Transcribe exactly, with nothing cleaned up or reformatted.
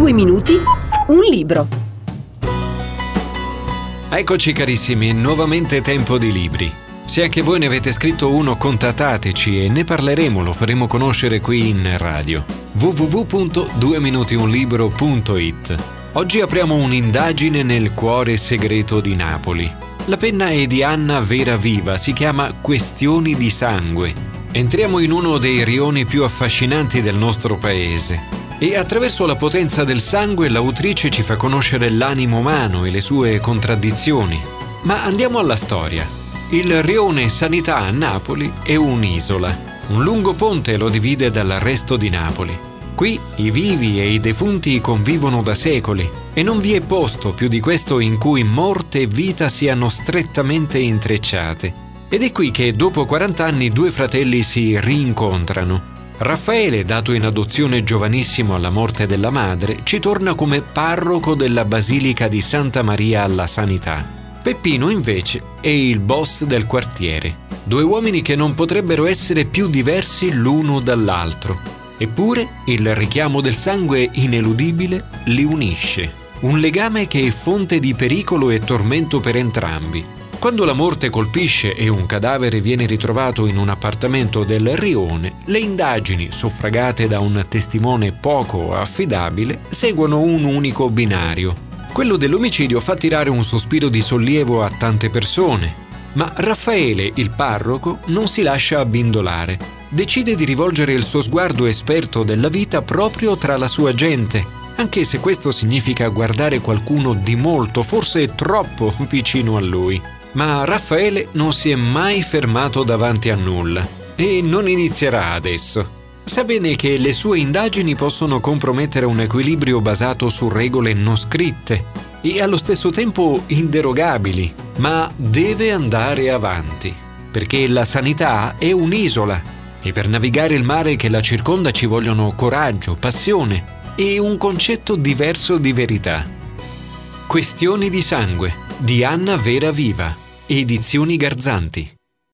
Due minuti, un libro. Eccoci carissimi, è nuovamente tempo di libri. Se anche voi ne avete scritto uno, contattateci e ne parleremo, lo faremo conoscere qui in radio. w w w punto due minuti un libro punto i t. Oggi apriamo un'indagine nel cuore segreto di Napoli. La penna è di Anna Vera Viva, si chiama Questioni di sangue. Entriamo in uno dei rioni più affascinanti del nostro paese e attraverso la potenza del sangue l'autrice ci fa conoscere l'animo umano e le sue contraddizioni. Ma andiamo alla storia. Il rione Sanità a Napoli è un'isola. Un lungo ponte lo divide dal resto di Napoli. Qui i vivi e i defunti convivono da secoli e non vi è posto più di questo in cui morte e vita siano strettamente intrecciate. Ed è qui che dopo quaranta anni due fratelli si rincontrano. Raffaele, dato in adozione giovanissimo alla morte della madre, ci torna come parroco della Basilica di Santa Maria alla Sanità. Peppino, invece, è il boss del quartiere. Due uomini che non potrebbero essere più diversi l'uno dall'altro. Eppure, il richiamo del sangue ineludibile li unisce. Un legame che è fonte di pericolo e tormento per entrambi. Quando la morte colpisce e un cadavere viene ritrovato in un appartamento del rione, le indagini, suffragate da un testimone poco affidabile, seguono un unico binario. Quello dell'omicidio fa tirare un sospiro di sollievo a tante persone, ma Raffaele, il parroco, non si lascia abbindolare. Decide di rivolgere il suo sguardo esperto della vita proprio tra la sua gente, anche se questo significa guardare qualcuno di molto, forse troppo, vicino a lui. Ma Raffaele non si è mai fermato davanti a nulla e non inizierà adesso. Sa bene che le sue indagini possono compromettere un equilibrio basato su regole non scritte e allo stesso tempo inderogabili, ma deve andare avanti, perché la Sanità è un'isola e per navigare il mare che la circonda ci vogliono coraggio, passione e un concetto diverso di verità. Questioni di sangue di Anna Vera Viva, Edizioni Garzanti.